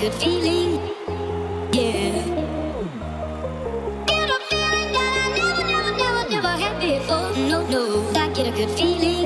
good feeling, yeah. Get a feeling that I never had before. No, I get a good feeling.